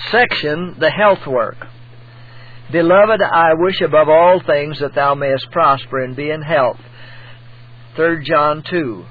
section, the health work. Beloved, I wish above all things that thou mayest prosper and be in health. 3 John 2.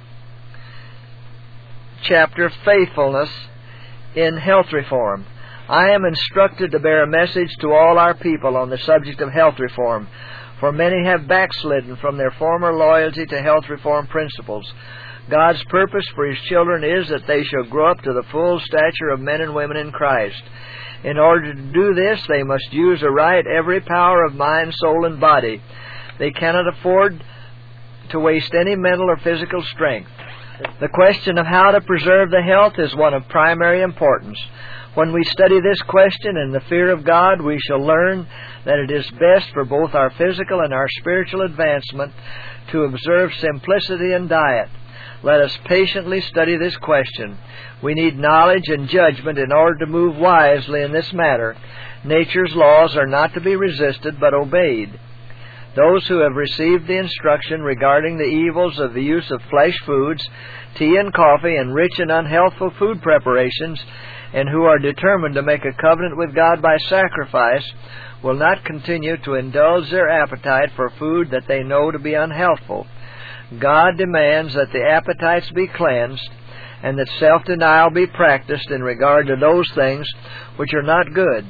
Chapter, Faithfulness in Health Reform. I am instructed to bear a message to all our people on the subject of health reform, for many have backslidden from their former loyalty to health reform principles. God's purpose for His children is that they shall grow up to the full stature of men and women in Christ. In order to do this, they must use aright every power of mind, soul, and body. They cannot afford to waste any mental or physical strength. The question of how to preserve the health is one of primary importance. When we study this question in the fear of God, we shall learn that it is best for both our physical and our spiritual advancement to observe simplicity in diet. Let us patiently study this question. We need knowledge and judgment in order to move wisely in this matter. Nature's laws are not to be resisted, but obeyed. Those who have received the instruction regarding the evils of the use of flesh foods, tea and coffee, and rich and unhealthful food preparations, and who are determined to make a covenant with God by sacrifice, will not continue to indulge their appetite for food that they know to be unhealthful. God demands that the appetites be cleansed and that self-denial be practiced in regard to those things which are not good.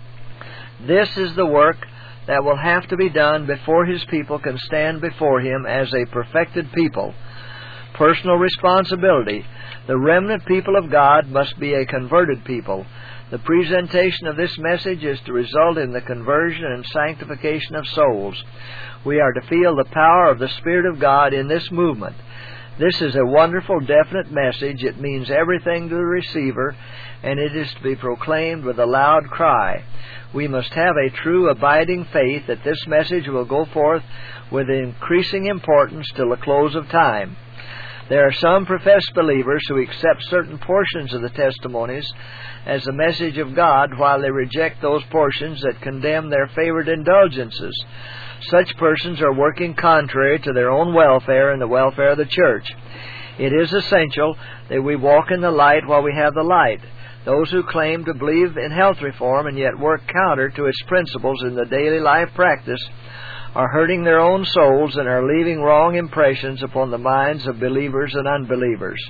This is the work that will have to be done before His people can stand before Him as a perfected people. Personal responsibility. The remnant people of God must be a converted people. The presentation of this message is to result in the conversion and sanctification of souls. We are to feel the power of the Spirit of God in this movement. This is a wonderful, definite message. It means everything to the receiver, and it is to be proclaimed with a loud cry. We must have a true, abiding faith that this message will go forth with increasing importance till the close of time. There are some professed believers who accept certain portions of the testimonies as the message of God, while they reject those portions that condemn their favored indulgences. Such persons are working contrary to their own welfare and the welfare of the church. It is essential that we walk in the light while we have the light. Those who claim to believe in health reform and yet work counter to its principles in the daily life practice are hurting their own souls and are leaving wrong impressions upon the minds of believers and unbelievers.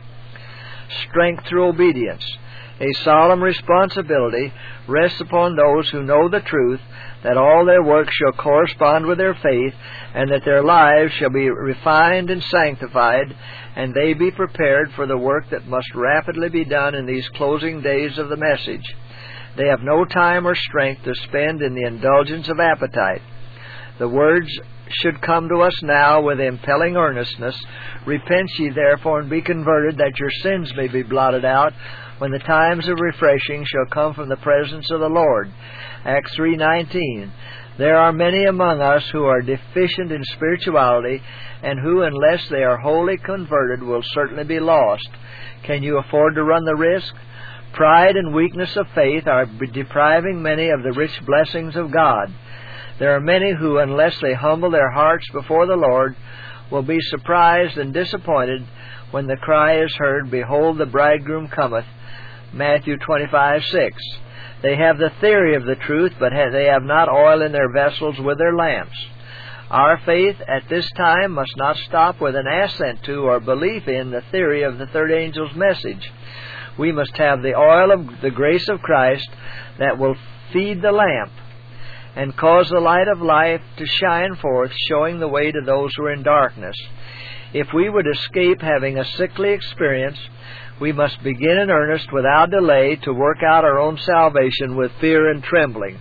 Strength through obedience. A solemn responsibility rests upon those who know the truth, that all their work shall correspond with their faith, and that their lives shall be refined and sanctified, and they be prepared for the work that must rapidly be done in these closing days of the message. They have no time or strength to spend in the indulgence of appetite. The words should come to us now with impelling earnestness. Repent ye therefore and be converted, that your sins may be blotted out, when the times of refreshing shall come from the presence of the Lord. Acts 3:19. There are many among us who are deficient in spirituality, and who, unless they are wholly converted, will certainly be lost. Can you afford to run the risk? Pride and weakness of faith are depriving many of the rich blessings of God. There are many who, unless they humble their hearts before the Lord, will be surprised and disappointed when the cry is heard, "Behold, the bridegroom cometh." Matthew 25:6. They have the theory of the truth, but they have not oil in their vessels with their lamps. Our faith at this time must not stop with an assent to or belief in the theory of the third angel's message. We must have the oil of the grace of Christ that will feed the lamp and cause the light of life to shine forth, showing the way to those who are in darkness. If we would escape having a sickly experience, we must begin in earnest without delay to work out our own salvation with fear and trembling.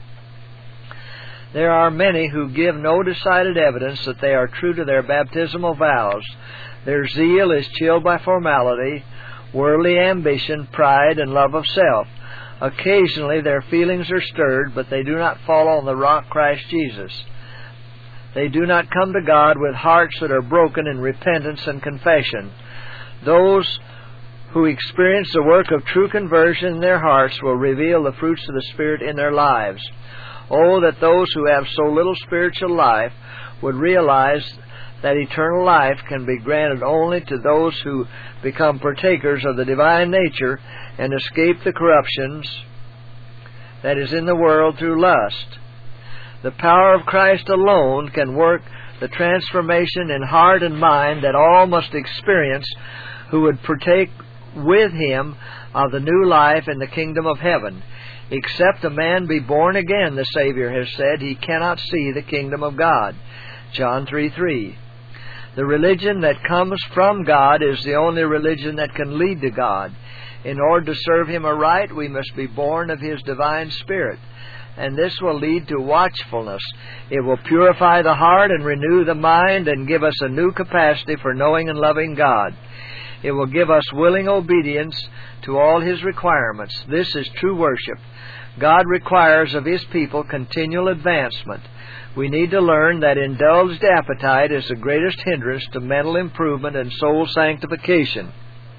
There are many who give no decided evidence that they are true to their baptismal vows. Their zeal is chilled by formality, worldly ambition, pride, and love of self. Occasionally their feelings are stirred, but they do not fall on the rock Christ Jesus. They do not come to God with hearts that are broken in repentance and confession. Those who experience the work of true conversion in their hearts will reveal the fruits of the Spirit in their lives. Oh, that those who have so little spiritual life would realize that eternal life can be granted only to those who become partakers of the divine nature and escape the corruptions that is in the world through lust. The power of Christ alone can work the transformation in heart and mind that all must experience who would partake with Him of the new life in the kingdom of heaven. Except a man be born again, the Savior has said, he cannot see the kingdom of God. John 3:3. The religion that comes from God is the only religion that can lead to God. In order to serve Him aright, we must be born of His divine Spirit, and this will lead to watchfulness. It will purify the heart and renew the mind and give us a new capacity for knowing and loving God. It will give us willing obedience to all His requirements. This is true worship. God requires of His people continual advancement. We need to learn that indulged appetite is the greatest hindrance to mental improvement and soul sanctification.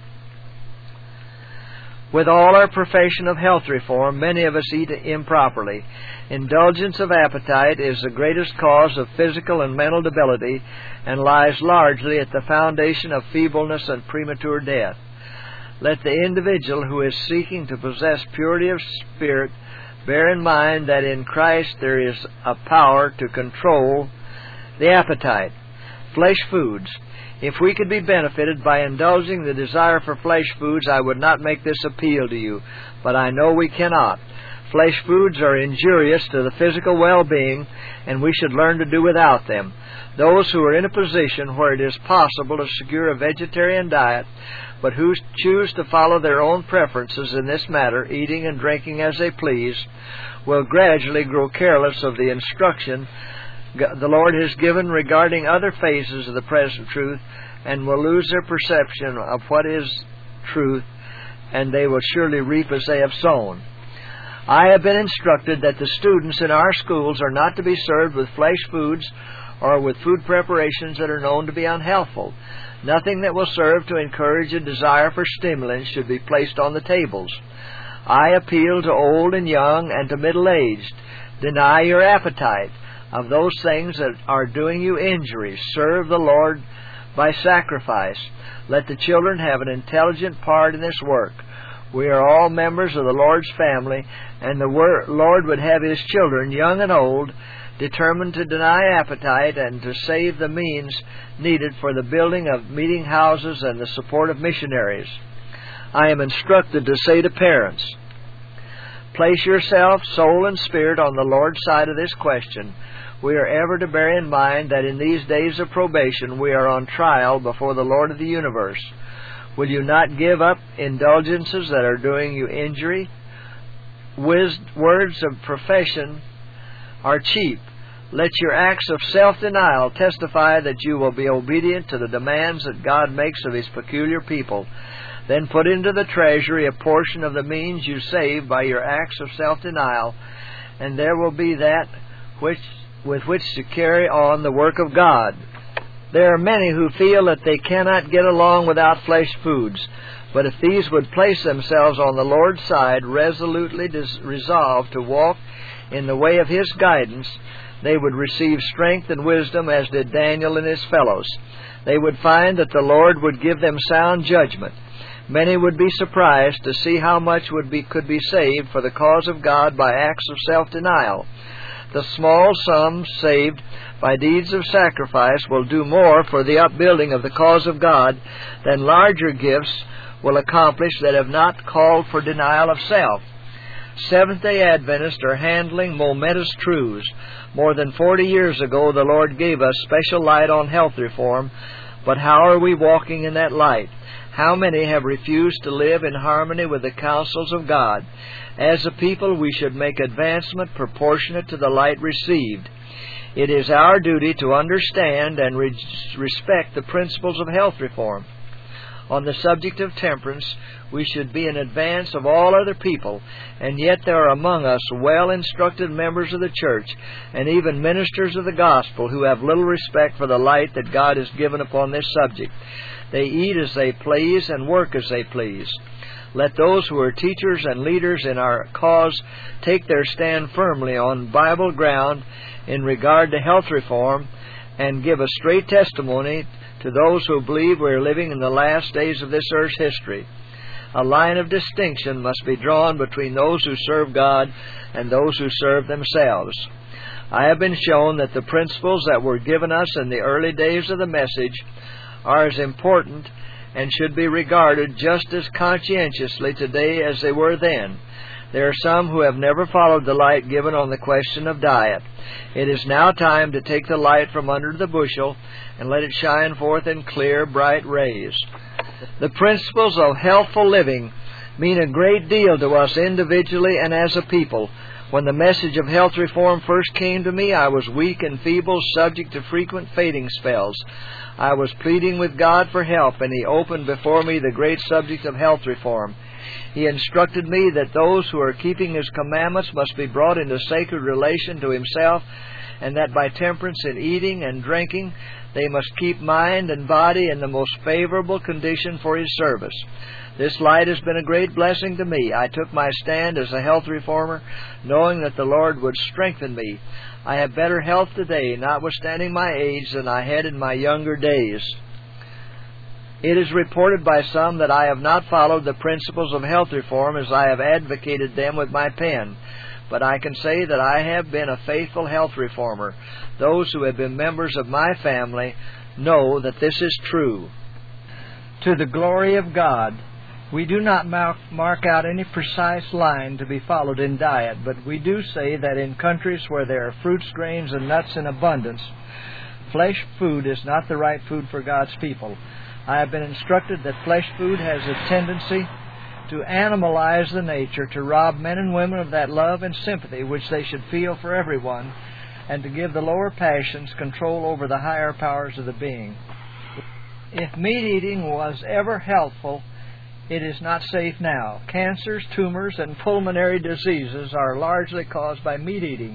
With all our profession of health reform, many of us eat improperly. Indulgence of appetite is the greatest cause of physical and mental debility and lies largely at the foundation of feebleness and premature death. Let the individual who is seeking to possess purity of spirit bear in mind that in Christ there is a power to control the appetite. Flesh foods. If we could be benefited by indulging the desire for flesh foods, I would not make this appeal to you, but I know we cannot. Flesh foods are injurious to the physical well-being, and we should learn to do without them. Those who are in a position where it is possible to secure a vegetarian diet, but who choose to follow their own preferences in this matter, eating and drinking as they please, will gradually grow careless of the instruction the Lord has given regarding other phases of the present truth, and will lose their perception of what is truth, and they will surely reap as they have sown. I have been instructed that the students in our schools are not to be served with flesh foods or with food preparations that are known to be unhealthful. Nothing that will serve to encourage a desire for stimulants should be placed on the tables. I appeal to old and young and to middle-aged. Deny your appetite of those things that are doing you injury. Serve the Lord by sacrifice. Let the children have an intelligent part in this work. We are all members of the Lord's family, and the Lord would have His children, young and old, determined to deny appetite and to save the means needed for the building of meeting houses and the support of missionaries. I am instructed to say to parents, place yourself, soul and spirit, on the Lord's side of this question. We are ever to bear in mind that in these days of probation we are on trial before the Lord of the universe. Will you not give up indulgences that are doing you injury? Words of profession are cheap. Let your acts of self-denial testify that you will be obedient to the demands that God makes of His peculiar people. Then put into the treasury a portion of the means you save by your acts of self-denial, and there will be that with which to carry on the work of God. There are many who feel that they cannot get along without flesh foods, but if these would place themselves on the Lord's side, resolutely resolved to walk in the way of His guidance, they would receive strength and wisdom as did Daniel and his fellows. They would find that the Lord would give them sound judgment. Many would be surprised to see how much could be saved for the cause of God by acts of self-denial. The small sums saved by deeds of sacrifice will do more for the upbuilding of the cause of God than larger gifts will accomplish that have not called for denial of self. Seventh-day Adventists are handling momentous truths. More than 40 years ago, the Lord gave us special light on health reform, but how are we walking in that light? How many have refused to live in harmony with the counsels of God? As a people, we should make advancement proportionate to the light received. It is our duty to understand and respect the principles of health reform. On the subject of temperance, we should be in advance of all other people, and yet there are among us well-instructed members of the church and even ministers of the gospel who have little respect for the light that God has given upon this subject. They eat as they please and work as they please. Let those who are teachers and leaders in our cause take their stand firmly on Bible ground in regard to health reform and give a straight testimony to those who believe we are living in the last days of this earth's history. A line of distinction must be drawn between those who serve God and those who serve themselves. I have been shown that the principles that were given us in the early days of the message are as important and should be regarded just as conscientiously today as they were then. There are some who have never followed the light given on the question of diet. It is now time to take the light from under the bushel and let it shine forth in clear, bright rays. The principles of healthful living mean a great deal to us individually and as a people. When the message of health reform first came to me, I was weak and feeble, subject to frequent fading spells. I was pleading with God for help, and He opened before me the great subject of health reform. He instructed me that those who are keeping His commandments must be brought into sacred relation to Himself, and that by temperance in eating and drinking, they must keep mind and body in the most favorable condition for His service. This light has been a great blessing to me. I took my stand as a health reformer, knowing that the Lord would strengthen me. I have better health today, notwithstanding my age, than I had in my younger days. It is reported by some that I have not followed the principles of health reform as I have advocated them with my pen, but I can say that I have been a faithful health reformer. Those who have been members of my family know that this is true. To the glory of God, we do not mark out any precise line to be followed in diet, but we do say that in countries where there are fruits, grains, and nuts in abundance, flesh food is not the right food for God's people. I have been instructed that flesh food has a tendency to animalize the nature, to rob men and women of that love and sympathy which they should feel for everyone, and to give the lower passions control over the higher powers of the being. If meat eating was ever healthful, it is not safe now. Cancers, tumors, and pulmonary diseases are largely caused by meat eating.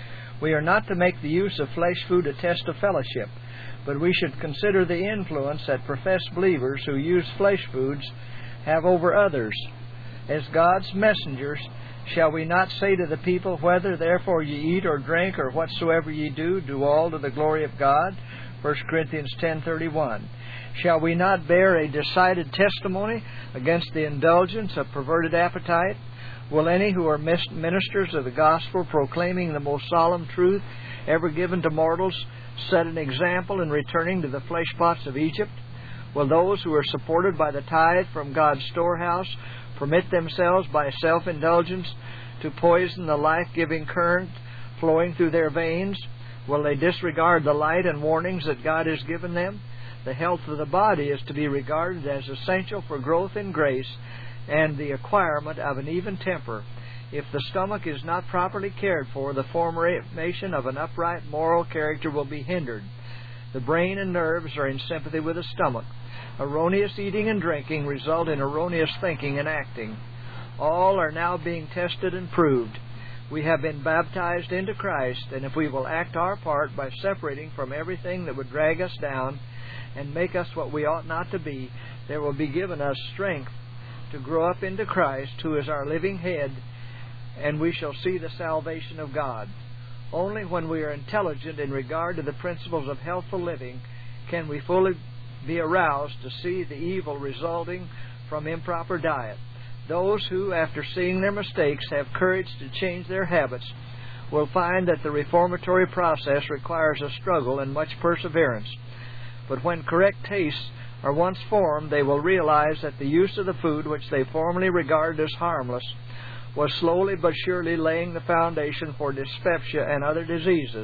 We are not to make the use of flesh food a test of fellowship, but we should consider the influence that professed believers who use flesh foods have over others. As God's messengers, shall we not say to the people, whether therefore ye eat or drink or whatsoever ye do, do all to the glory of God? 1 Corinthians 10:31. Shall we not bear a decided testimony against the indulgence of perverted appetite? Will any who are ministers of the gospel, proclaiming the most solemn truth ever given to mortals, set an example in returning to the flesh pots of Egypt? Will those who are supported by the tithe from God's storehouse permit themselves by self-indulgence to poison the life-giving current flowing through their veins? Will they disregard the light and warnings that God has given them? The health of the body is to be regarded as essential for growth in grace and the acquirement of an even temper. If the stomach is not properly cared for, the formation of an upright moral character will be hindered. The brain and nerves are in sympathy with the stomach. Erroneous eating and drinking result in erroneous thinking and acting. All are now being tested and proved. We have been baptized into Christ, and if we will act our part by separating from everything that would drag us down and make us what we ought not to be, there will be given us strength to grow up into Christ, who is our living head, and we shall see the salvation of God. Only when we are intelligent in regard to the principles of healthful living can we fully be aroused to see the evil resulting from improper diet. Those who, after seeing their mistakes, have courage to change their habits will find that the reformatory process requires a struggle and much perseverance. But when correct tastes are once formed, they will realize that the use of the food which they formerly regarded as harmless was slowly but surely laying the foundation for dyspepsia and other diseases.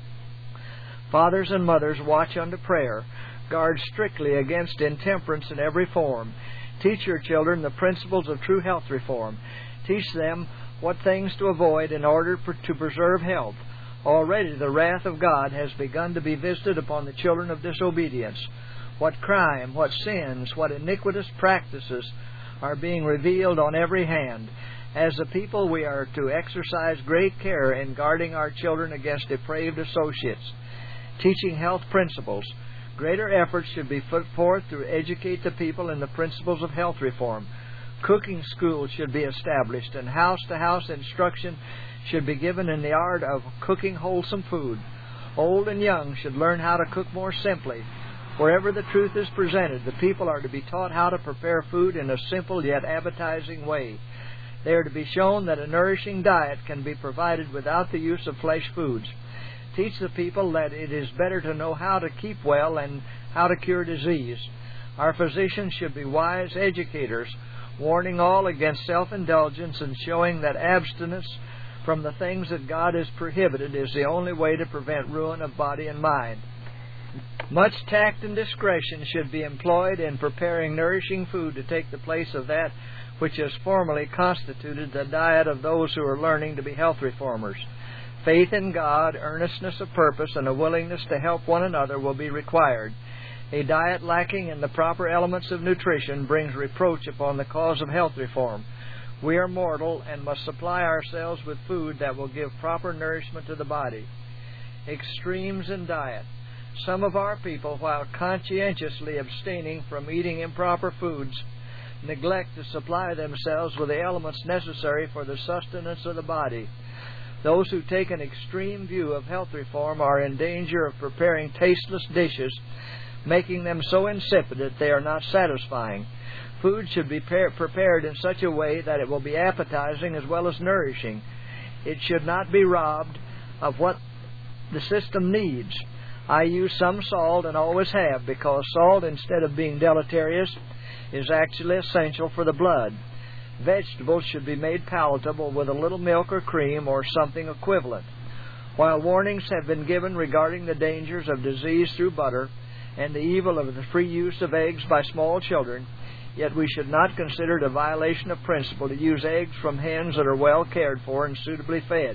Fathers and mothers, watch unto prayer. Guard strictly against intemperance in every form. Teach your children the principles of true health reform. Teach them what things to avoid in order to preserve health. Already the wrath of God has begun to be visited upon the children of disobedience. What crime, what sins, what iniquitous practices are being revealed on every hand. As a people, we are to exercise great care in guarding our children against depraved associates. Teaching health principles. Greater efforts should be put forth to educate the people in the principles of health reform. Cooking schools should be established, and house-to-house instruction should be given in the art of cooking wholesome food. Old and young should learn how to cook more simply. Wherever the truth is presented, the people are to be taught how to prepare food in a simple yet appetizing way. They are to be shown that a nourishing diet can be provided without the use of flesh foods. Teach the people that it is better to know how to keep well and how to cure disease. Our physicians should be wise educators, warning all against self-indulgence and showing that abstinence from the things that God has prohibited is the only way to prevent ruin of body and mind. Much tact and discretion should be employed in preparing nourishing food to take the place of that which has formerly constituted the diet of those who are learning to be health reformers. Faith in God, earnestness of purpose, and a willingness to help one another will be required. A diet lacking in the proper elements of nutrition brings reproach upon the cause of health reform. We are mortal and must supply ourselves with food that will give proper nourishment to the body. Extremes in diet. Some of our people, while conscientiously abstaining from eating improper foods, neglect to supply themselves with the elements necessary for the sustenance of the body. Those who take an extreme view of health reform are in danger of preparing tasteless dishes, making them so insipid that they are not satisfying. Food should be prepared in such a way that it will be appetizing as well as nourishing. It should not be robbed of what the system needs. I use some salt and always have, because salt, instead of being deleterious, is actually essential for the blood. Vegetables should be made palatable with a little milk or cream or something equivalent. While warnings have been given regarding the dangers of disease through butter and the evil of the free use of eggs by small children, yet we should not consider it a violation of principle to use eggs from hens that are well cared for and suitably fed.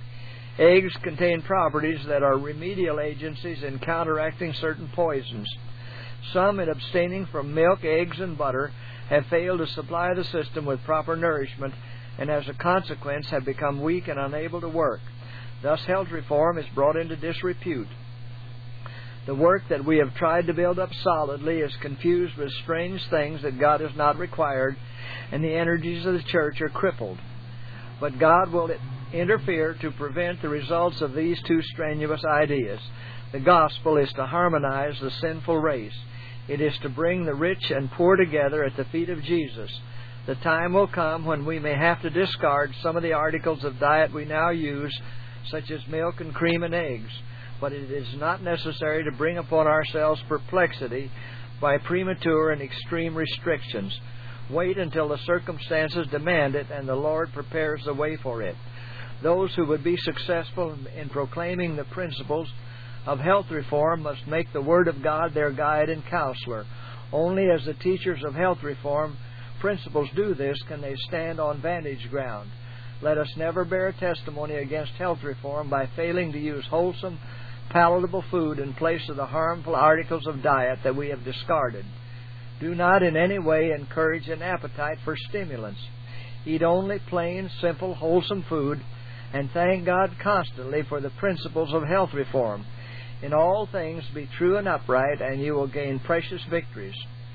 Eggs contain properties that are remedial agencies in counteracting certain poisons. Some, in abstaining from milk, eggs, and butter, have failed to supply the system with proper nourishment, and as a consequence have become weak and unable to work. Thus health reform is brought into disrepute. The work that we have tried to build up solidly is confused with strange things that God has not required, and the energies of the church are crippled. But God will interfere to prevent the results of these two strenuous ideas. The gospel is to harmonize the sinful race. It is to bring the rich and poor together at the feet of Jesus. The time will come when we may have to discard some of the articles of diet we now use, such as milk and cream and eggs. But it is not necessary to bring upon ourselves perplexity by premature and extreme restrictions. Wait until the circumstances demand it and the Lord prepares the way for it. Those who would be successful in proclaiming the principles of health reform must make the Word of God their guide and counselor. Only as the teachers of health reform principles do this can they stand on vantage ground. Let us never bear testimony against health reform by failing to use wholesome, palatable food in place of the harmful articles of diet that we have discarded. Do not in any way encourage an appetite for stimulants. Eat only plain, simple, wholesome food, and thank God constantly for the principles of health reform. In all things be true and upright, and you will gain precious victories.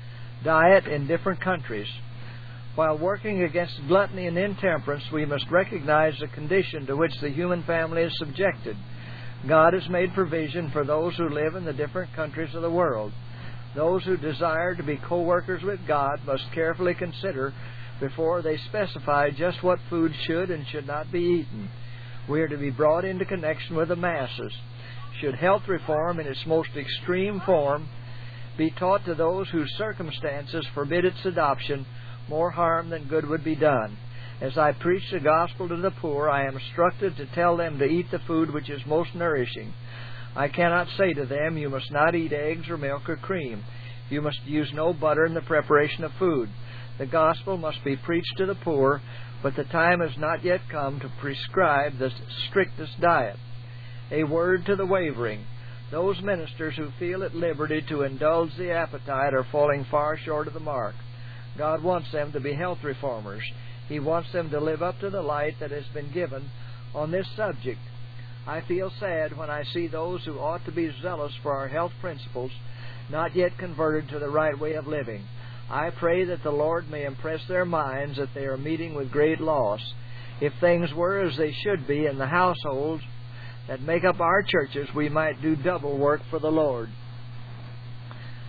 Diet in different countries. While working against gluttony and intemperance, we must recognize the condition to which the human family is subjected. God has made provision for those who live in the different countries of the world. Those who desire to be co-workers with God must carefully consider before they specify just what food should and should not be eaten. We are to be brought into connection with the masses. Should health reform in its most extreme form be taught to those whose circumstances forbid its adoption, more harm than good would be done. As I preach the gospel to the poor, I am instructed to tell them to eat the food which is most nourishing. I cannot say to them, you must not eat eggs or milk or cream. You must use no butter in the preparation of food. The gospel must be preached to the poor, but the time has not yet come to prescribe the strictest diet. A word to the wavering. Those ministers who feel at liberty to indulge the appetite are falling far short of the mark. God wants them to be health reformers. He wants them to live up to the light that has been given on this subject. I feel sad when I see those who ought to be zealous for our health principles not yet converted to the right way of living. I pray that the Lord may impress their minds that they are meeting with great loss. If things were as they should be in the households that make up our churches, we might do double work for the Lord.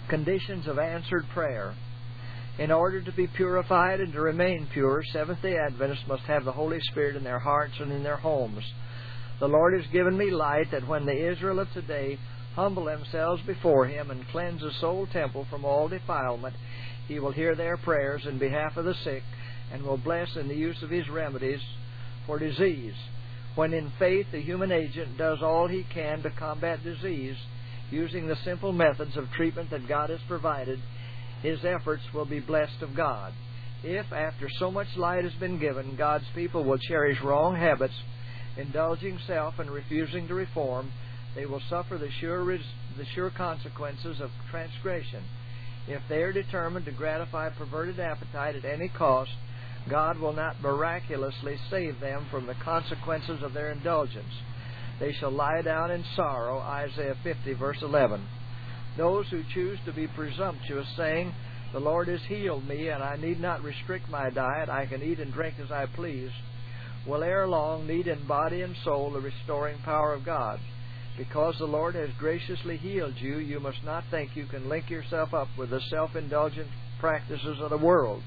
Conditions of answered prayer. In order to be purified and to remain pure, Seventh-day Adventists must have the Holy Spirit in their hearts and in their homes. The Lord has given me light that when the Israel of today humble themselves before Him and cleanse the soul temple from all defilement, He will hear their prayers in behalf of the sick and will bless in the use of His remedies for disease. When in faith the human agent does all he can to combat disease, using the simple methods of treatment that God has provided, his efforts will be blessed of God. If, after so much light has been given, God's people will cherish wrong habits, indulging self and refusing to reform, they will suffer the sure consequences of transgression. If they are determined to gratify perverted appetite at any cost, God will not miraculously save them from the consequences of their indulgence. They shall lie down in sorrow, Isaiah 50, verse 11. Those who choose to be presumptuous, saying, "The Lord has healed me, and I need not restrict my diet, I can eat and drink as I please," will ere long need in body and soul the restoring power of God. Because the Lord has graciously healed you, you must not think you can link yourself up with the self-indulgent practices of the world.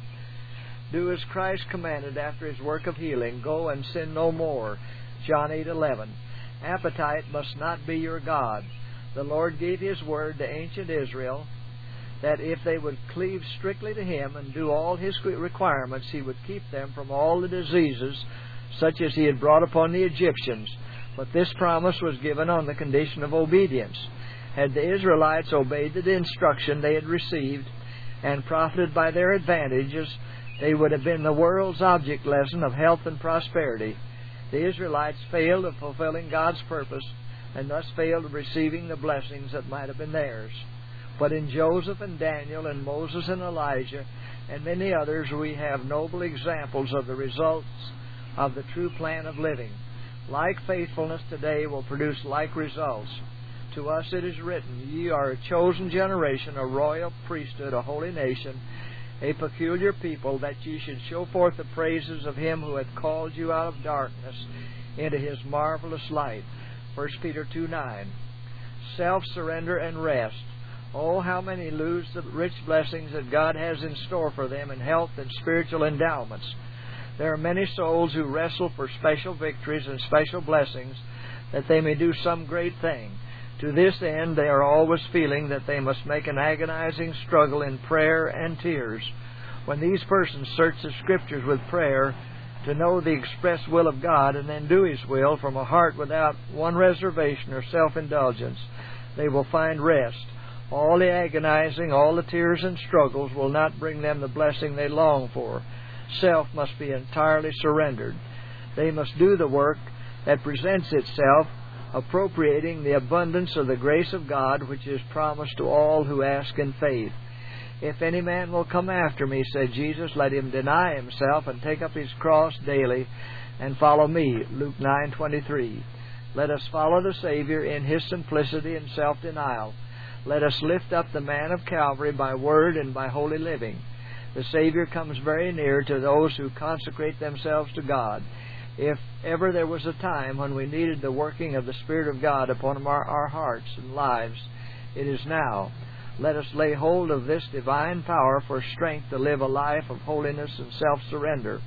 Do as Christ commanded after His work of healing. Go and sin no more. John 8:11. Appetite must not be your God. The Lord gave His word to ancient Israel that if they would cleave strictly to Him and do all His requirements, He would keep them from all the diseases such as He had brought upon the Egyptians. But this promise was given on the condition of obedience. Had the Israelites obeyed the instruction they had received and profited by their advantages, they would have been the world's object lesson of health and prosperity. The Israelites failed of fulfilling God's purpose and thus failed of receiving the blessings that might have been theirs. But in Joseph and Daniel and Moses and Elijah and many others, we have noble examples of the results of the true plan of living. Like faithfulness today will produce like results. To us it is written, "Ye are a chosen generation, a royal priesthood, a holy nation, a peculiar people, that ye should show forth the praises of Him who hath called you out of darkness into His marvelous light." 1 Peter 2:9. Self-surrender and rest. Oh, how many lose the rich blessings that God has in store for them in health and spiritual endowments. There are many souls who wrestle for special victories and special blessings that they may do some great thing. To this end, they are always feeling that they must make an agonizing struggle in prayer and tears. When these persons search the Scriptures with prayer to know the express will of God and then do His will from a heart without one reservation or self-indulgence, they will find rest. All the agonizing, all the tears and struggles will not bring them the blessing they long for. Self must be entirely surrendered. They must do the work that presents itself, appropriating the abundance of the grace of God which is promised to all who ask in faith. "If any man will come after me," said Jesus, "let him deny himself and take up his cross daily and follow me." Luke 9:23. Let us follow the Savior in His simplicity and self-denial. Let us lift up the man of Calvary by word and by holy living. The Savior comes very near to those who consecrate themselves to God. If ever there was a time when we needed the working of the Spirit of God upon our hearts and lives, it is now. Let us lay hold of this divine power for strength to live a life of holiness and self-surrender.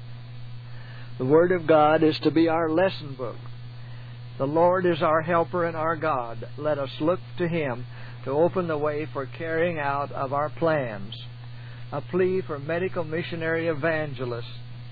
The Word of God is to be our lesson book. The Lord is our helper and our God. Let us look to Him to open the way for carrying out of our plans. A plea for medical missionary evangelists.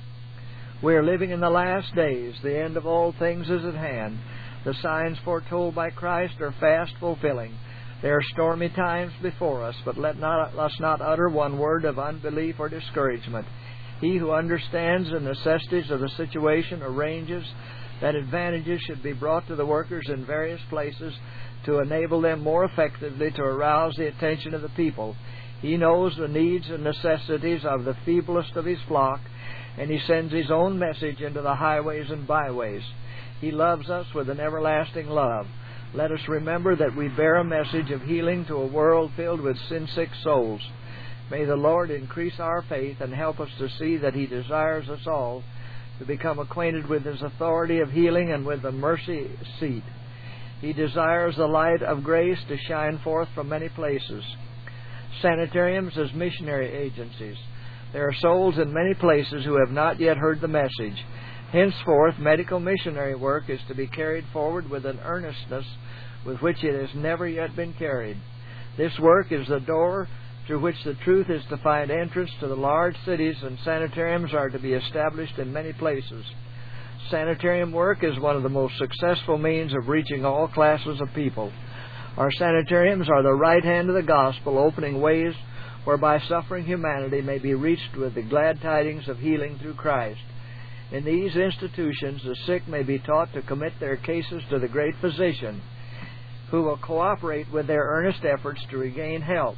We are living in the last days. The end of all things is at hand. The signs foretold by Christ are fast fulfilling. There are stormy times before us, but let us not utter one word of unbelief or discouragement. He who understands the necessities of the situation arranges that advantages should be brought to the workers in various places to enable them more effectively to arouse the attention of the people. He knows the needs and necessities of the feeblest of His flock, and He sends His own message into the highways and byways. He loves us with an everlasting love. Let us remember that we bear a message of healing to a world filled with sin-sick souls. May the Lord increase our faith and help us to see that He desires us all to become acquainted with His authority of healing and with the mercy seat. He desires the light of grace to shine forth from many places. Sanitariums as missionary agencies. There are souls in many places who have not yet heard the message. Henceforth, medical missionary work is to be carried forward with an earnestness with which it has never yet been carried. This work is the door through which the truth is to find entrance to the large cities, and sanitariums are to be established in many places. Sanitarium work is one of the most successful means of reaching all classes of people. Our sanitariums are the right hand of the gospel, opening ways whereby suffering humanity may be reached with the glad tidings of healing through Christ. In these institutions, the sick may be taught to commit their cases to the great physician, who will cooperate with their earnest efforts to regain health,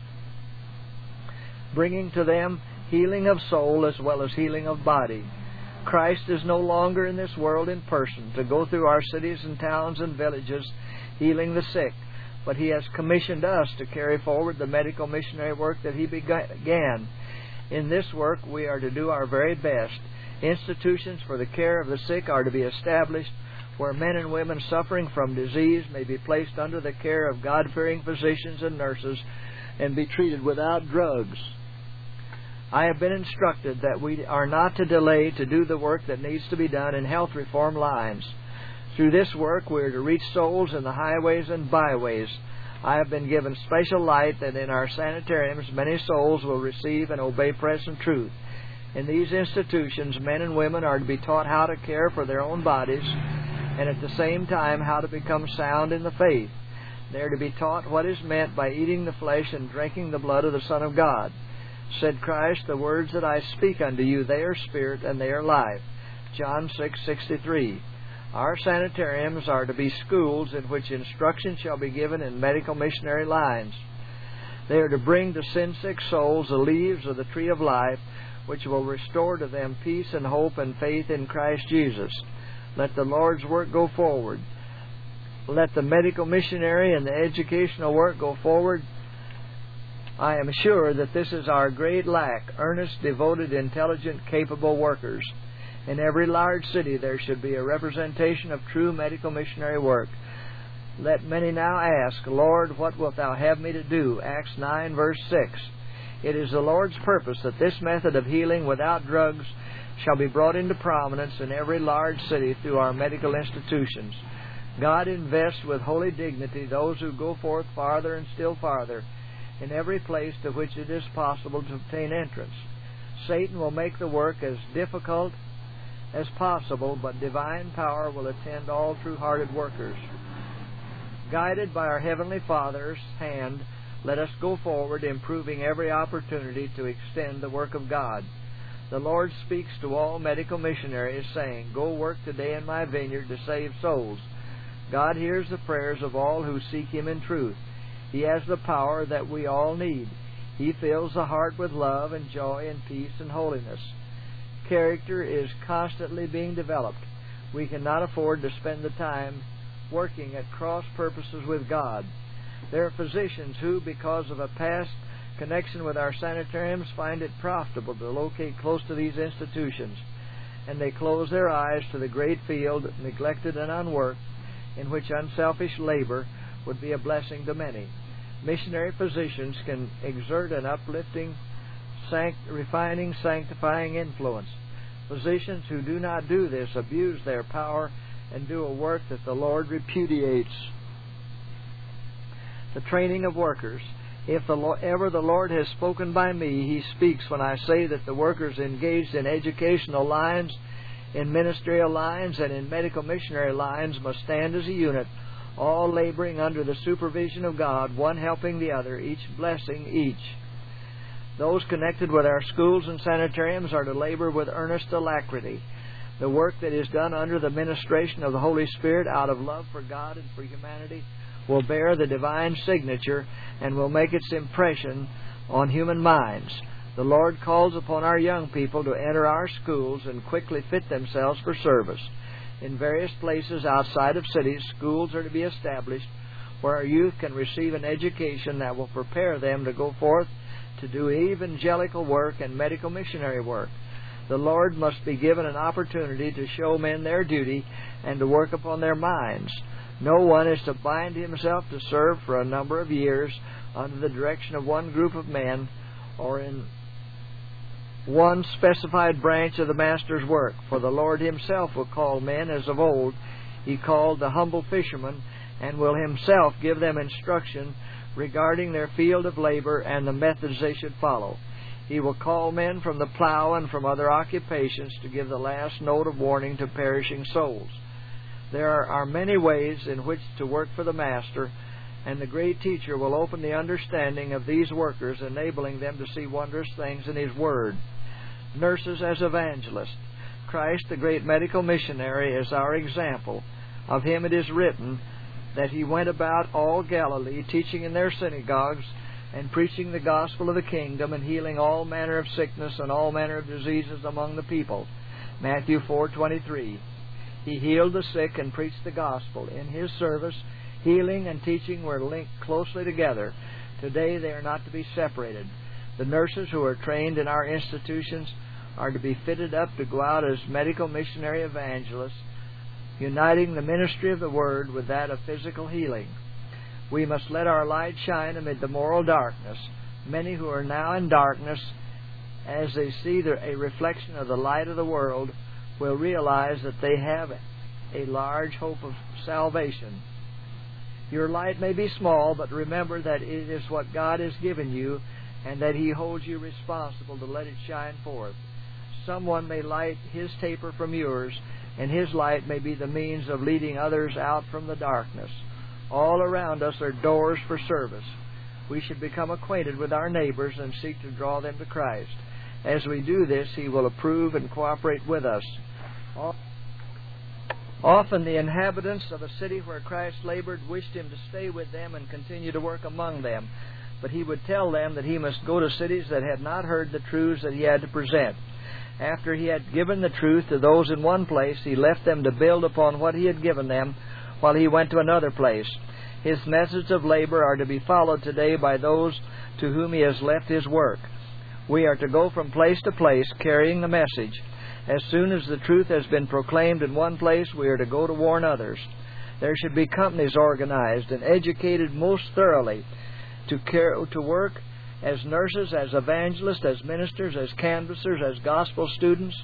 bringing to them healing of soul as well as healing of body. Christ is no longer in this world in person to go through our cities and towns and villages healing the sick, but He has commissioned us to carry forward the medical missionary work that He began. In this work we are to do our very best. Institutions for the care of the sick are to be established where men and women suffering from disease may be placed under the care of God-fearing physicians and nurses and be treated without drugs. I have been instructed that we are not to delay to do the work that needs to be done in health reform lines. Through this work, we are to reach souls in the highways and byways. I have been given special light that in our sanitariums many souls will receive and obey present truth. In these institutions, men and women are to be taught how to care for their own bodies and at the same time how to become sound in the faith. They are to be taught what is meant by eating the flesh and drinking the blood of the Son of God. Said Christ, "The words that I speak unto you, they are spirit and they are life." John 6:63. Our sanitariums are to be schools in which instruction shall be given in medical missionary lines. They are to bring to sin-sick souls the leaves of the tree of life, which will restore to them peace and hope and faith in Christ Jesus. Let the Lord's work go forward. Let the medical missionary and the educational work go forward. I am sure that this is our great lack: earnest, devoted, intelligent, capable workers. In every large city there should be a representation of true medical missionary work. Let many now ask, "Lord, what wilt Thou have me to do?" Acts 9, verse 6. It is the Lord's purpose that this method of healing without drugs shall be brought into prominence in every large city through our medical institutions. God invests with holy dignity those who go forth farther and still farther in every place to which it is possible to obtain entrance. Satan will make the work as difficult as possible, but divine power will attend all true-hearted workers. Guided by our Heavenly Father's hand, let us go forward, improving every opportunity to extend the work of God. The Lord speaks to all medical missionaries, saying, "Go work today in my vineyard to save souls." God hears the prayers of all who seek Him in truth. He has the power that we all need. He fills the heart with love and joy and peace and holiness. Character is constantly being developed. We cannot afford to spend the time working at cross purposes with God. There are physicians who, because of a past connection with our sanitariums, find it profitable to locate close to these institutions, and they close their eyes to the great field, neglected and unworked, in which unselfish labor would be a blessing to many. Missionary physicians can exert an uplifting, refining, sanctifying influence. Physicians who do not do this abuse their power and do a work that the Lord repudiates. The training of workers. If ever the Lord has spoken by me, He speaks when I say that the workers engaged in educational lines, in ministerial lines, and in medical missionary lines must stand as a unit, all laboring under the supervision of God, one helping the other, each blessing each. Those connected with our schools and sanitariums are to labor with earnest alacrity. The work that is done under the ministration of the Holy Spirit out of love for God and for humanity will bear the divine signature and will make its impression on human minds. The Lord calls upon our young people to enter our schools and quickly fit themselves for service. In various places outside of cities, schools are to be established where our youth can receive an education that will prepare them to go forth to do evangelical work and medical missionary work. The Lord must be given an opportunity to show men their duty and to work upon their minds. No one is to bind himself to serve for a number of years under the direction of one group of men or in one specified branch of the Master's work. For the Lord Himself will call men as of old He called the humble fishermen, and will Himself give them instruction regarding their field of labor and the methods they should follow. He will call men from the plow and from other occupations to give the last note of warning to perishing souls. There are many ways in which to work for the Master, and the great Teacher will open the understanding of these workers, enabling them to see wondrous things in His Word. Nurses as evangelists. Christ, the great medical missionary, is our example. Of Him it is written that He went about all Galilee, teaching in their synagogues, and preaching the gospel of the kingdom, and healing all manner of sickness and all manner of diseases among the people. Matthew 4:23. He healed the sick and preached the gospel. In His service, healing and teaching were linked closely together. Today they are not to be separated. The nurses who are trained in our institutions are to be fitted up to go out as medical missionary evangelists, uniting the ministry of the Word with that of physical healing. We must let our light shine amid the moral darkness. Many who are now in darkness, as they see a reflection of the light of the world, will realize that they have a large hope of salvation. Your light may be small, but remember that it is what God has given you, and that He holds you responsible to let it shine forth. Someone may light his taper from yours, and his light may be the means of leading others out from the darkness. All around us are doors for service. We should become acquainted with our neighbors and seek to draw them to Christ. As we do this, He will approve and cooperate with us. Often the inhabitants of a city where Christ labored wished Him to stay with them and continue to work among them, but He would tell them that He must go to cities that had not heard the truths that He had to present. After He had given the truth to those in one place, He left them to build upon what He had given them while He went to another place. His methods of labor are to be followed today by those to whom He has left His work. We are to go from place to place carrying the message. As soon as the truth has been proclaimed in one place, we are to go to warn others. There should be companies organized and educated most thoroughly to work as nurses, as evangelists, as ministers, as canvassers, as gospel students,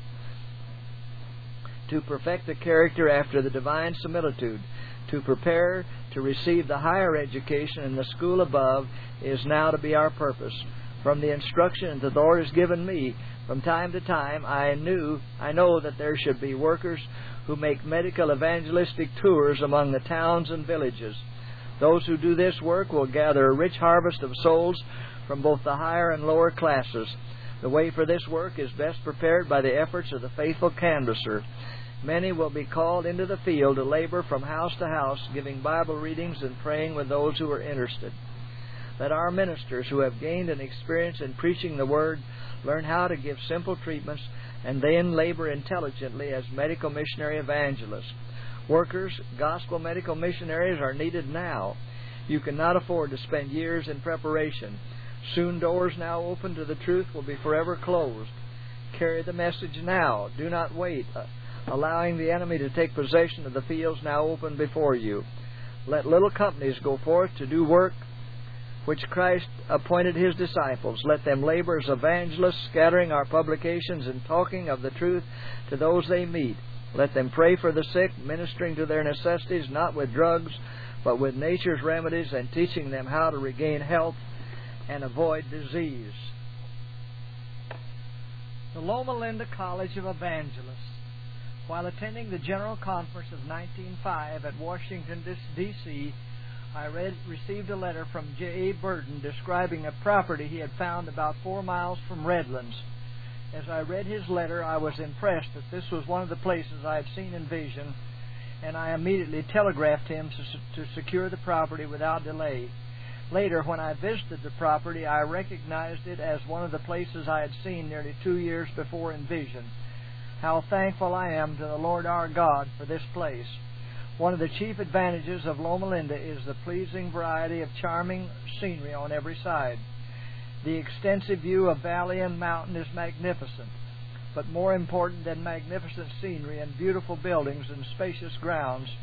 to perfect the character after the divine similitude. To prepare to receive the higher education in the school above is now to be our purpose. From the instruction that the Lord has given me, from time to time, I know that there should be workers who make medical evangelistic tours among the towns and villages. Those who do this work will gather a rich harvest of souls from both the higher and lower classes. The way for this work is best prepared by the efforts of the faithful canvasser. Many will be called into the field to labor from house to house, giving Bible readings and praying with those who are interested. Let our ministers who have gained an experience in preaching the Word learn how to give simple treatments and then labor intelligently as medical missionary evangelists. Workers, gospel medical missionaries are needed now. You cannot afford to spend years in preparation. Soon doors now open to the truth will be forever closed. Carry the message now. Do not wait, allowing the enemy to take possession of the fields now open before you. Let little companies go forth to do work which Christ appointed His disciples. Let them labor as evangelists, scattering our publications and talking of the truth to those they meet. Let them pray for the sick, ministering to their necessities, not with drugs, but with nature's remedies, and teaching them how to regain health and avoid disease. The Loma Linda College of Evangelists. While attending the General Conference of 1905 at Washington, D.C., I received a letter from J.A. Burden describing a property he had found about 4 miles from Redlands. As I read his letter, I was impressed that this was one of the places I had seen in vision, and I immediately telegraphed him to secure the property without delay. Later, when I visited the property, I recognized it as one of the places I had seen nearly 2 years before in vision. How thankful I am to the Lord our God for this place. One of the chief advantages of Loma Linda is the pleasing variety of charming scenery on every side. The extensive view of valley and mountain is magnificent, but more important than magnificent scenery and beautiful buildings and spacious grounds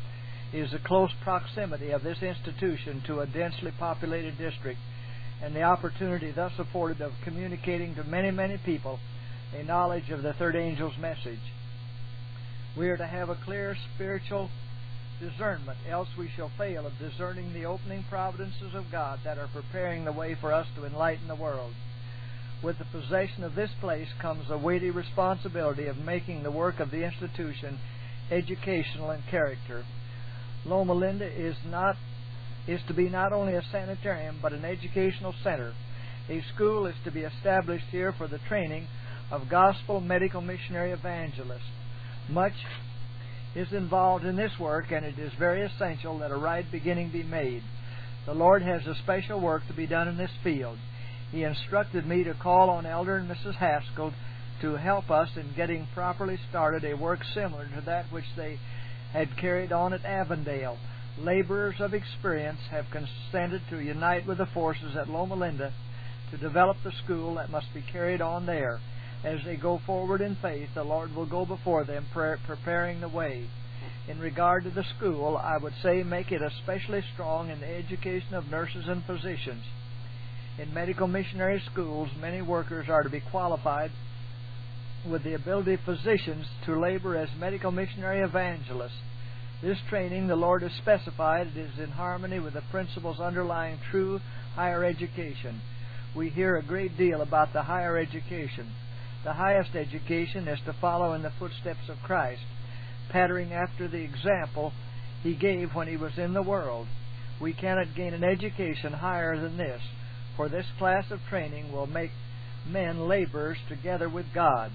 is the close proximity of this institution to a densely populated district, and the opportunity thus afforded of communicating to many, many people a knowledge of the third angel's message. We are to have a clear spiritual discernment, else we shall fail of discerning the opening providences of God that are preparing the way for us to enlighten the world. With the possession of this place comes a weighty responsibility of making the work of the institution educational in character. Loma Linda is to be not only a sanitarium but an educational center. A school is to be established here for the training of gospel medical missionary evangelists. Much is involved in this work, and it is very essential that a right beginning be made. The Lord has a special work to be done in this field. He instructed me to call on Elder and Mrs. Haskell to help us in getting properly started a work similar to that which they had carried on at Avondale. Laborers of experience have consented to unite with the forces at Loma Linda to develop the school that must be carried on there. As they go forward in faith, the Lord will go before them, preparing the way. In regard to the school, I would say make it especially strong in the education of nurses and physicians. In medical missionary schools, many workers are to be qualified with the ability of physicians to labor as medical missionary evangelists. This training, the Lord has specified, is in harmony with the principles underlying true higher education. We hear a great deal about the higher education. The highest education is to follow in the footsteps of Christ, pattering after the example He gave when He was in the world. We cannot gain an education higher than this, for this class of training will make men laborers together with God.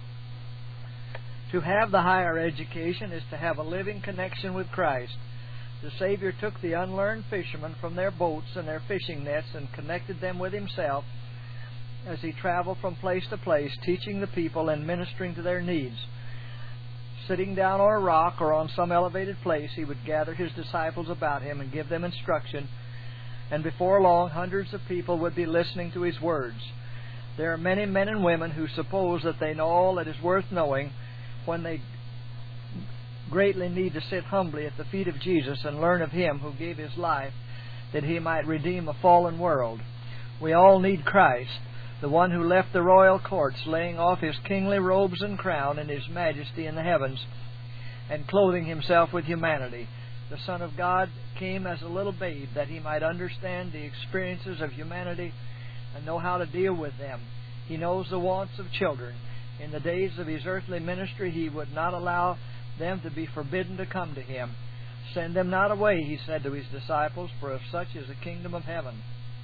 To have the higher education is to have a living connection with Christ. The Savior took the unlearned fishermen from their boats and their fishing nets and connected them with Himself as He traveled from place to place, teaching the people and ministering to their needs. Sitting down on a rock or on some elevated place, He would gather His disciples about Him and give them instruction, and before long hundreds of people would be listening to His words. There are many men and women who suppose that they know all that is worth knowing when they greatly need to sit humbly at the feet of Jesus and learn of Him who gave His life that He might redeem a fallen world. We all need Christ, the one who left the royal courts, laying off His kingly robes and crown and His majesty in the heavens, and clothing Himself with humanity. The Son of God came as a little babe that He might understand the experiences of humanity and know how to deal with them. He knows the wants of children. In the days of His earthly ministry, He would not allow them to be forbidden to come to Him. Send them not away, He said to His disciples, for of such is the kingdom of heaven.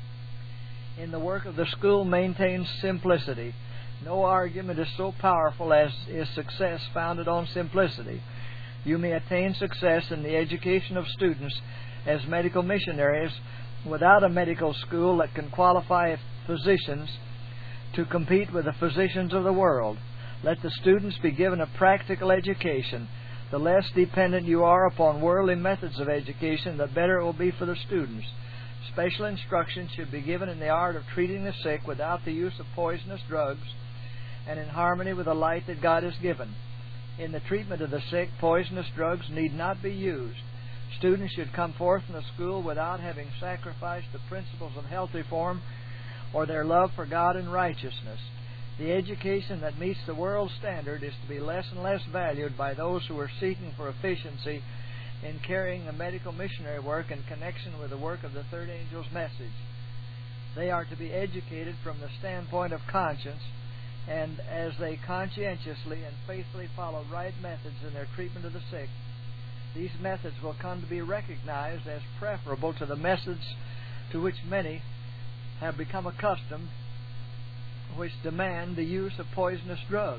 In the work of the school maintains simplicity. No argument is so powerful as is success founded on simplicity. You may attain success in the education of students as medical missionaries without a medical school that can qualify physicians to compete with the physicians of the world. Let the students be given a practical education. The less dependent you are upon worldly methods of education, the better it will be for the students. Special instruction should be given in the art of treating the sick without the use of poisonous drugs and in harmony with the light that God has given. In the treatment of the sick, poisonous drugs need not be used. Students should come forth from the school without having sacrificed the principles of health reform or their love for God and righteousness. The education that meets the world standard is to be less and less valued by those who are seeking for efficiency in carrying the medical missionary work in connection with the work of the third angel's message. They are to be educated from the standpoint of conscience, and as they conscientiously and faithfully follow right methods in their treatment of the sick, these methods will come to be recognized as preferable to the methods to which many have become accustomed, which demand the use of poisonous drugs.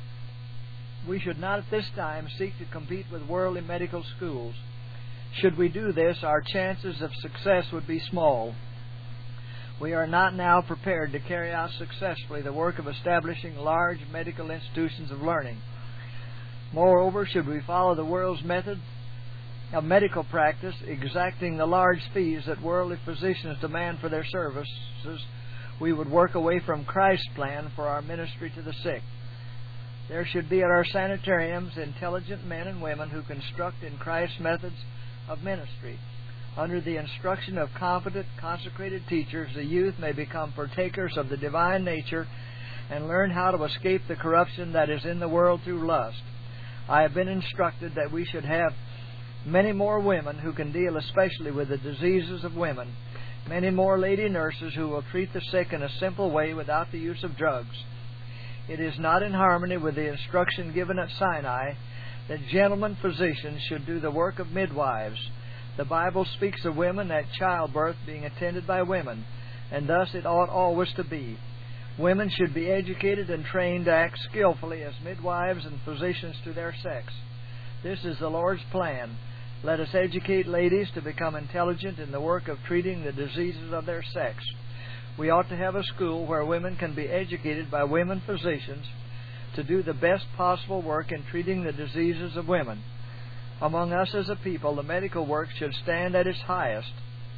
We should not at this time seek to compete with worldly medical schools. Should we do this, our chances of success would be small. We are not now prepared to carry out successfully the work of establishing large medical institutions of learning. Moreover, should we follow the world's method of medical practice, exacting the large fees that worldly physicians demand for their services, we would work away from Christ's plan for our ministry to the sick. There should be at our sanitariums intelligent men and women who construct in Christ's methods of ministry. Under the instruction of competent, consecrated teachers, the youth may become partakers of the divine nature and learn how to escape the corruption that is in the world through lust. I have been instructed that we should have many more women who can deal especially with the diseases of women, many more lady nurses who will treat the sick in a simple way without the use of drugs. It is not in harmony with the instruction given at Sinai that gentlemen physicians should do the work of midwives. The Bible speaks of women at childbirth being attended by women, and thus it ought always to be. Women should be educated and trained to act skillfully as midwives and physicians to their sex. This is the Lord's plan. Let us educate ladies to become intelligent in the work of treating the diseases of their sex. We ought to have a school where women can be educated by women physicians to do the best possible work in treating the diseases of women. Among us as a people, the medical work should stand at its highest.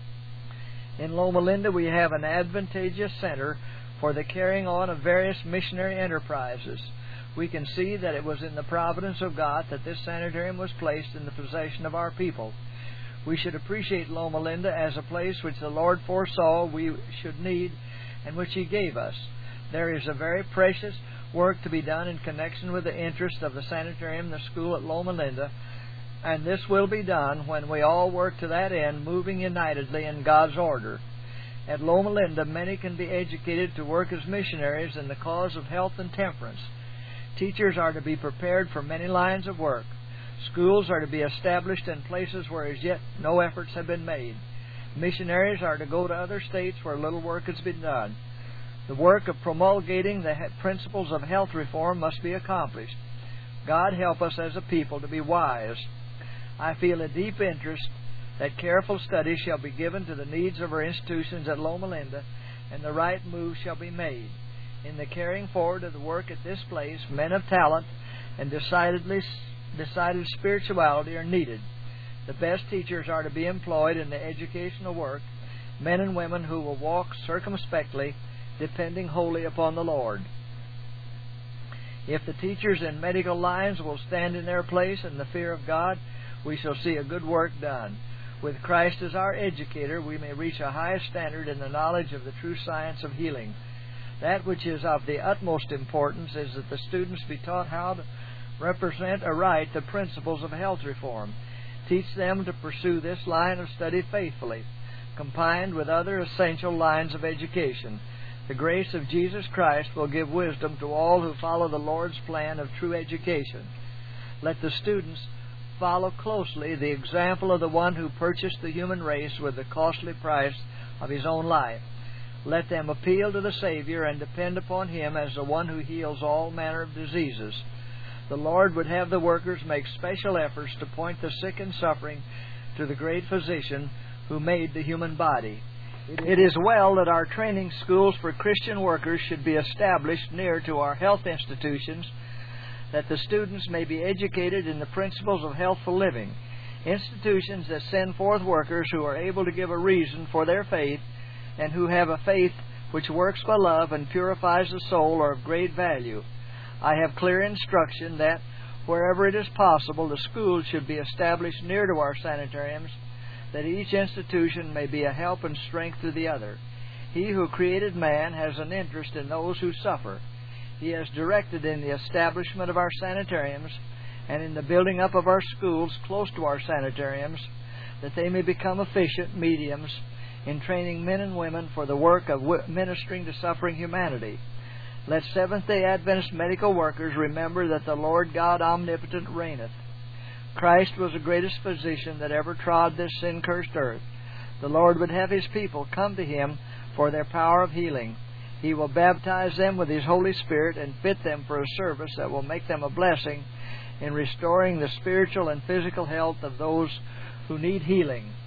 In Loma Linda, we have an advantageous center for the carrying on of various missionary enterprises. We can see that it was in the providence of God that this sanitarium was placed in the possession of our people. We should appreciate Loma Linda as a place which the Lord foresaw we should need and which He gave us. There is a very precious work to be done in connection with the interest of the sanitarium, the school at Loma Linda, and this will be done when we all work to that end, moving unitedly in God's order. At Loma Linda, many can be educated to work as missionaries in the cause of health and temperance. Teachers are to be prepared for many lines of work. Schools are to be established in places where as yet no efforts have been made. Missionaries are to go to other states where little work has been done. The work of promulgating the principles of health reform must be accomplished. God help us as a people to be wise. I feel a deep interest that careful study shall be given to the needs of our institutions at Loma Linda, and the right move shall be made. In the carrying forward of the work at this place, men of talent and decided spirituality are needed. The best teachers are to be employed in the educational work, men and women who will walk circumspectly, depending wholly upon the Lord. If the teachers in medical lines will stand in their place in the fear of God, we shall see a good work done. With Christ as our educator, we may reach a high standard in the knowledge of the true science of healing. That which is of the utmost importance is that the students be taught how to represent aright the principles of health reform. Teach them to pursue this line of study faithfully, combined with other essential lines of education. The grace of Jesus Christ will give wisdom to all who follow the Lord's plan of true education. Let the students follow closely the example of the one who purchased the human race with the costly price of His own life. Let them appeal to the Savior and depend upon Him as the one who heals all manner of diseases. The Lord would have the workers make special efforts to point the sick and suffering to the great physician who made the human body. It is well that our training schools for Christian workers should be established near to our health institutions, that the students may be educated in the principles of healthful living. Institutions that send forth workers who are able to give a reason for their faith and who have a faith which works by love and purifies the soul are of great value. I have clear instruction that wherever it is possible, the schools should be established near to our sanitariums, that each institution may be a help and strength to the other. He who created man has an interest in those who suffer. He has directed in the establishment of our sanitariums and in the building up of our schools close to our sanitariums, that they may become efficient mediums in training men and women for the work of ministering to suffering humanity. Let Seventh-day Adventist medical workers remember that the Lord God omnipotent reigneth. Christ was the greatest physician that ever trod this sin-cursed earth. The Lord would have His people come to Him for their power of healing. He will baptize them with His Holy Spirit and fit them for a service that will make them a blessing in restoring the spiritual and physical health of those who need healing.